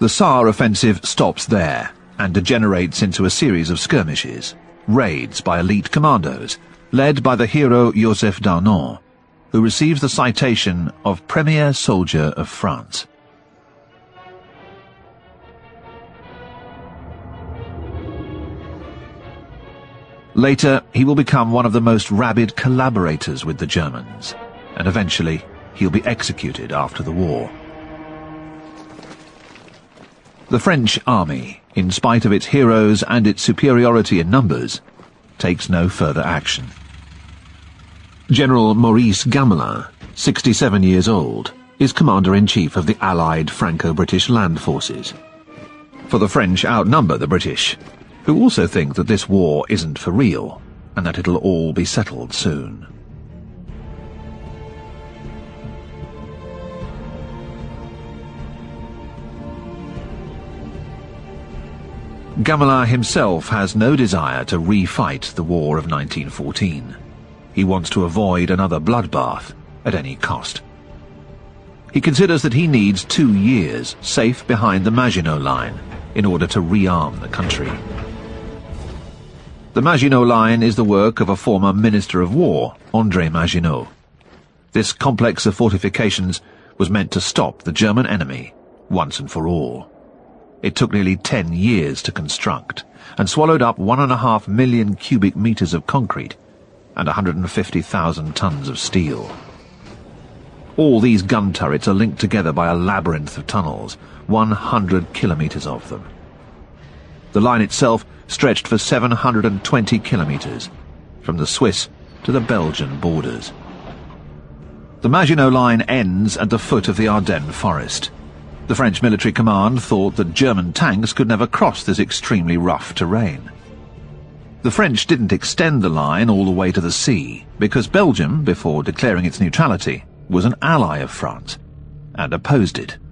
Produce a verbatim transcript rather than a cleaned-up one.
The Saar offensive stops there and degenerates into a series of skirmishes, raids by elite commandos, led by the hero Joseph Darnon, who receives the citation of Premier Soldier of France. Later, he will become one of the most rabid collaborators with the Germans, and eventually he'll be executed after the war. The French army, in spite of its heroes and its superiority in numbers, takes no further action. General Maurice Gamelin, sixty-seven years old, is Commander-in-Chief of the Allied Franco-British land forces. For the French outnumber the British, who also think that this war isn't for real, and that it'll all be settled soon. Gamelin himself has no desire to re-fight the war of nineteen fourteen. He wants to avoid another bloodbath at any cost. He considers that he needs two years safe behind the Maginot Line in order to rearm the country. The Maginot Line is the work of a former Minister of War, André Maginot. This complex of fortifications was meant to stop the German enemy once and for all. It took nearly ten years to construct and swallowed up one and a half million cubic meters of concrete and one hundred fifty thousand tons of steel. All these gun turrets are linked together by a labyrinth of tunnels, one hundred kilometers of them. The line itself stretched for seven hundred twenty kilometers, from the Swiss to the Belgian borders. The Maginot Line ends at the foot of the Ardennes forest. The French military command thought that German tanks could never cross this extremely rough terrain. The French didn't extend the line all the way to the sea, because Belgium, before declaring its neutrality, was an ally of France, and opposed it.